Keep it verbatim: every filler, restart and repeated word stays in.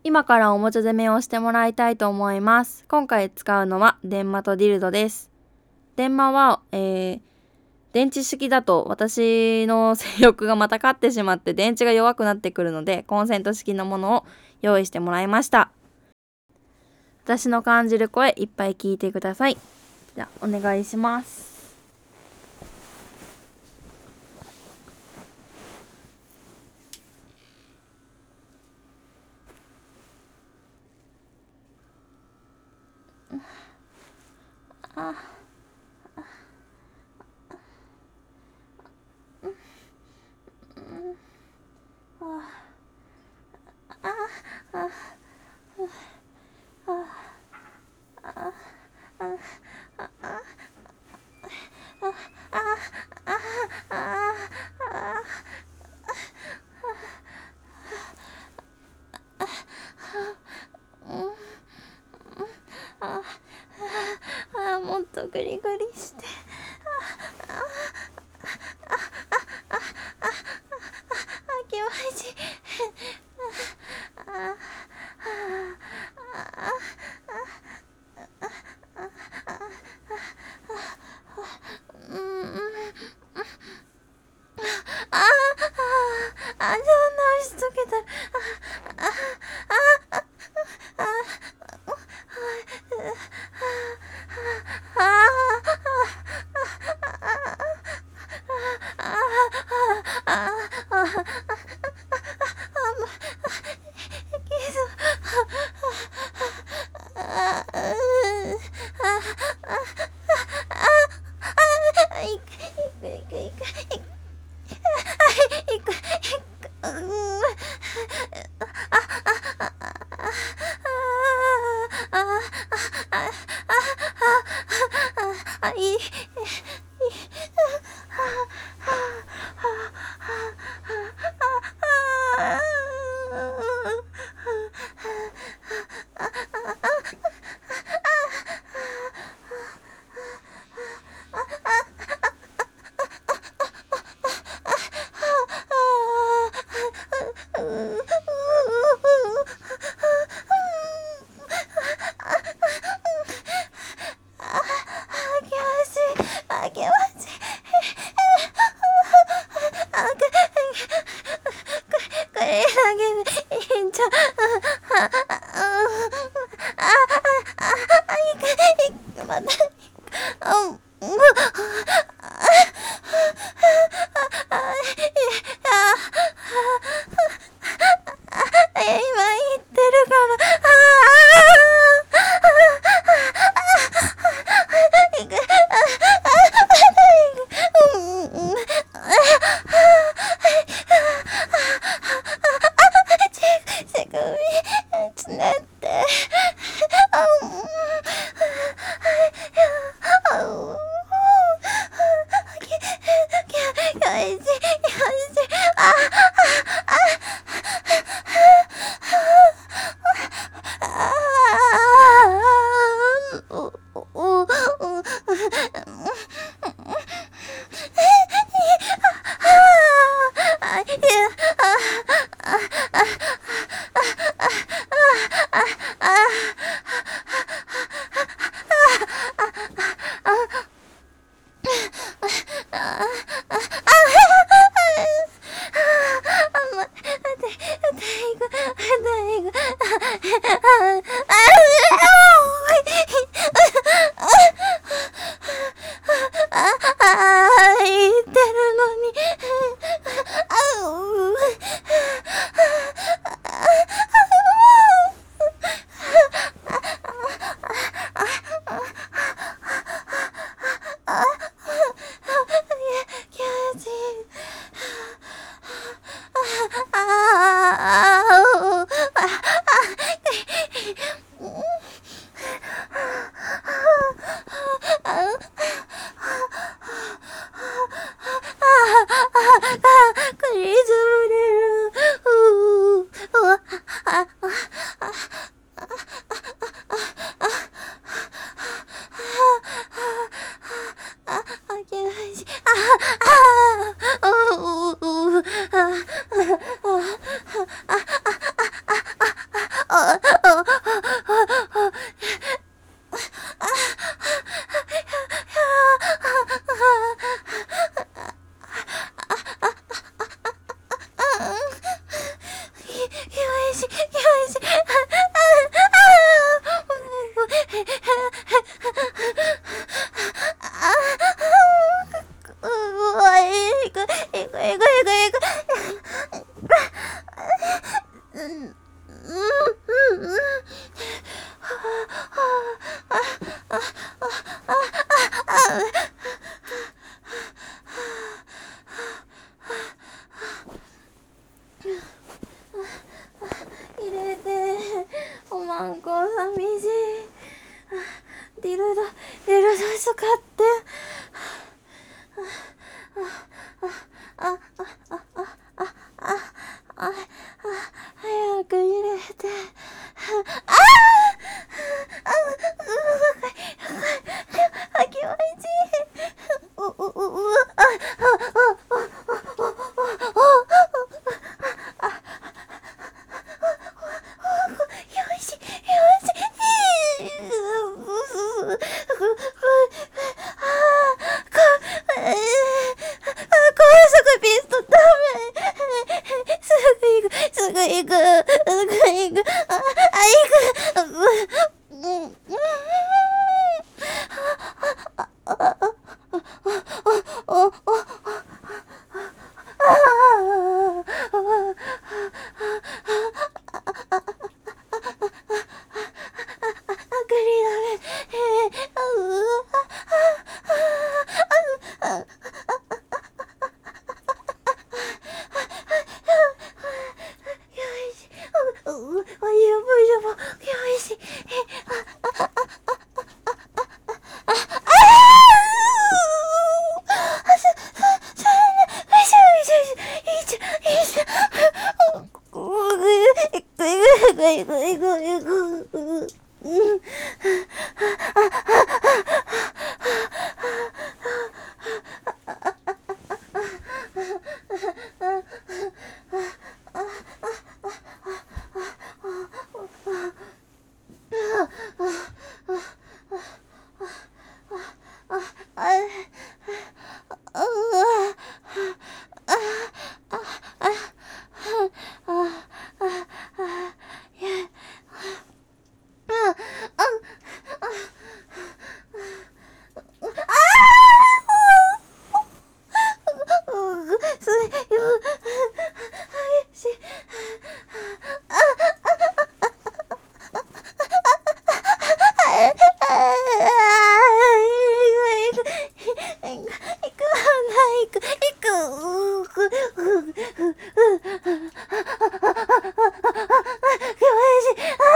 今からおもちゃ攻めをしてもらいたいと思います。今回使うのは電マとディルドです。電マは、えー、電池式だと私の性欲がまた勝ってしまって電池が弱くなってくるので、コンセント式のものを用意してもらいました。私の感じる声いっぱい聞いてください。じゃあお願いします。ああ、もっとグリグリして。気持ちいい。あ、そんな押しつけたら、あ、あ、あ、あ入れて、おまんこ寂しい。ディルド、ディルド使って。あ、あ、あ、あ、あ、あ、あ、あ、早く入れて。ああ、あ、気持ちいい。う、う、う、う、あ、あ、あ、よし、よし、高速ピストダメ。すぐ行く、すぐ行く、すぐ行く、あ、あ、行く。うん、あ